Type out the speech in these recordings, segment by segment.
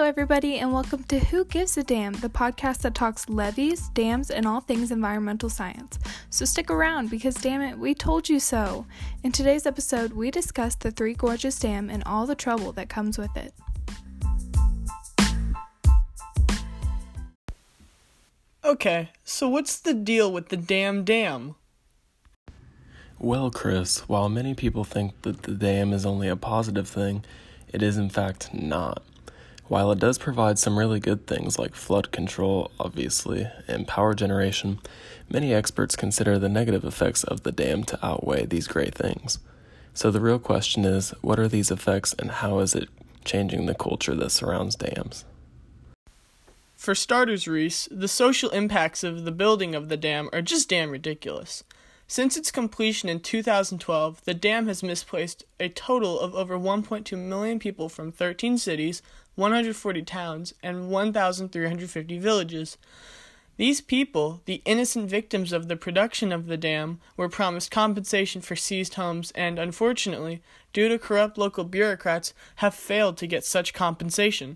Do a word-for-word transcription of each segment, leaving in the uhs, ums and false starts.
Hello, everybody, and welcome to Who Gives a Damn, the podcast that talks levees, dams, and all things environmental science. So stick around because, damn it, we told you so. In today's episode, we discuss the Three Gorges Dam and all the trouble that comes with it. Okay, so what's the deal with the damn dam? Well, Chris, while many people think that the dam is only a positive thing, it is in fact not. While it does provide some really good things like flood control, obviously, and power generation, many experts consider the negative effects of the dam to outweigh these great things. So the real question is, what are these effects and how is it changing the culture that surrounds dams? For starters, Reese, the social impacts of the building of the dam are just damn ridiculous. Since its completion in two thousand twelve, the dam has misplaced a total of over one point two million people from thirteen cities, one hundred forty towns, and one thousand three hundred fifty villages. These people, the innocent victims of the production of the dam, were promised compensation for seized homes and, unfortunately, due to corrupt local bureaucrats, have failed to get such compensation.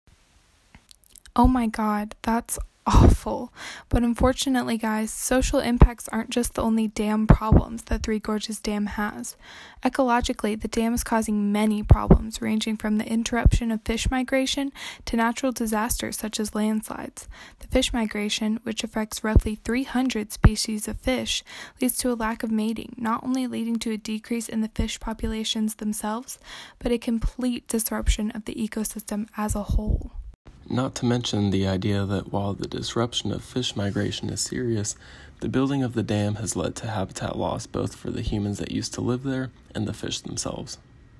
Oh my god, that's awful. But unfortunately, guys, social impacts aren't just the only dam problems that Three Gorges Dam has. Ecologically, the dam is causing many problems, ranging from the interruption of fish migration to natural disasters such as landslides. The fish migration, which affects roughly three hundred species of fish, leads to a lack of mating, not only leading to a decrease in the fish populations themselves, but a complete disruption of the ecosystem as a whole. Not to mention the idea that while the disruption of fish migration is serious, the building of the dam has led to habitat loss both for the humans that used to live there and the fish themselves.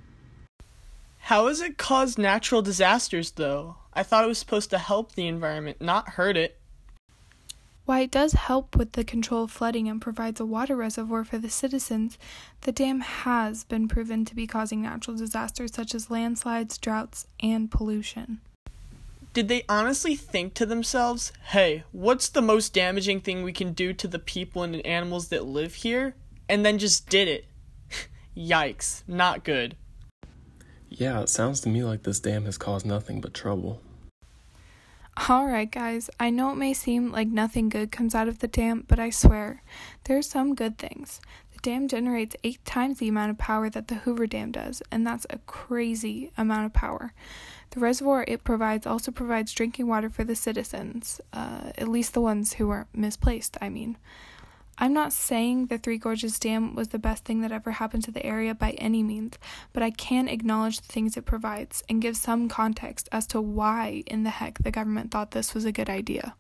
How has it caused natural disasters, though? I thought it was supposed to help the environment, not hurt it. While it does help with the control of flooding and provides a water reservoir for the citizens, the dam has been proven to be causing natural disasters such as landslides, droughts, and pollution. Did they honestly think to themselves, hey, what's the most damaging thing we can do to the people and animals that live here? And then just did it. Yikes, not good. Yeah, it sounds to me like this dam has caused nothing but trouble. Alright guys, I know it may seem like nothing good comes out of the dam, but I swear, there are some good things. The dam generates eight times the amount of power that the Hoover Dam does, and that's a crazy amount of power. The reservoir it provides also provides drinking water for the citizens, uh, at least the ones who are misplaced, I mean. I'm not saying the Three Gorges Dam was the best thing that ever happened to the area by any means, but I can acknowledge the things it provides and give some context as to why in the heck the government thought this was a good idea.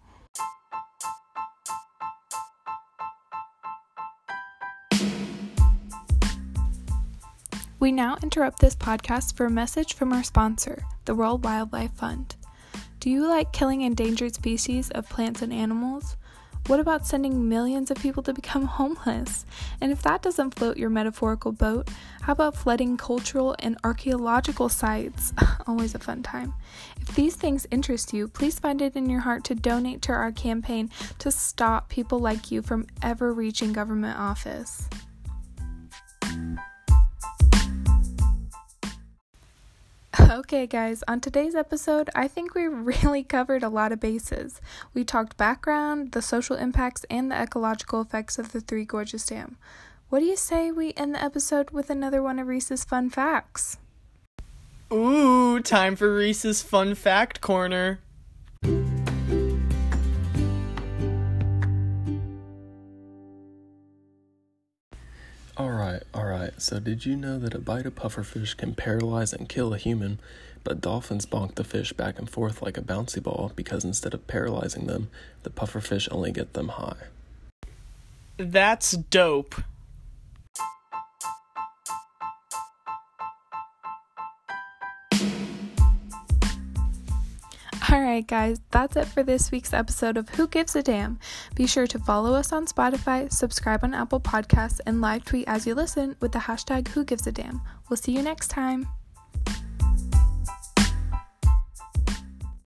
We now interrupt this podcast for a message from our sponsor, the World Wildlife Fund. Do you like killing endangered species of plants and animals? What about sending millions of people to become homeless? And if that doesn't float your metaphorical boat, how about flooding cultural and archaeological sites? Always a fun time. If these things interest you, please find it in your heart to donate to our campaign to stop people like you from ever reaching government office. Okay guys, on today's episode, I think we really covered a lot of bases. We talked background, the social impacts, and the ecological effects of the Three Gorges Dam. What do you say we end the episode with another one of Reese's fun facts? Ooh, time for Reese's Fun Fact Corner. Alright, alright, so did you know that a bite of pufferfish can paralyze and kill a human, but dolphins bonk the fish back and forth like a bouncy ball because instead of paralyzing them, the pufferfish only get them high? That's dope. Alright guys, that's it for this week's episode of Who Gives a Damn. Be sure to follow us on Spotify, subscribe on Apple Podcasts, and live tweet as you listen with the hashtag Who Gives a Damn. We'll see you next time.